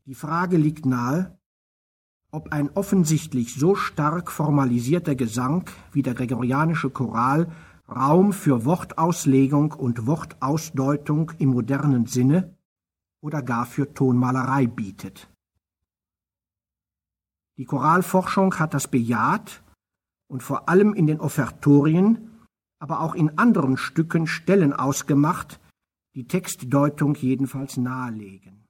Die Frage liegt nahe, ob ein offensichtlich so stark formalisierter Gesang wie der gregorianische Choral Raum für Wortauslegung und Wortausdeutung im modernen Sinne oder gar für Tonmalerei bietet. Die Choralforschung hat das bejaht und vor allem in den Offertorien, aber auch in anderen Stücken Stellen ausgemacht, die Textdeutung jedenfalls nahelegen.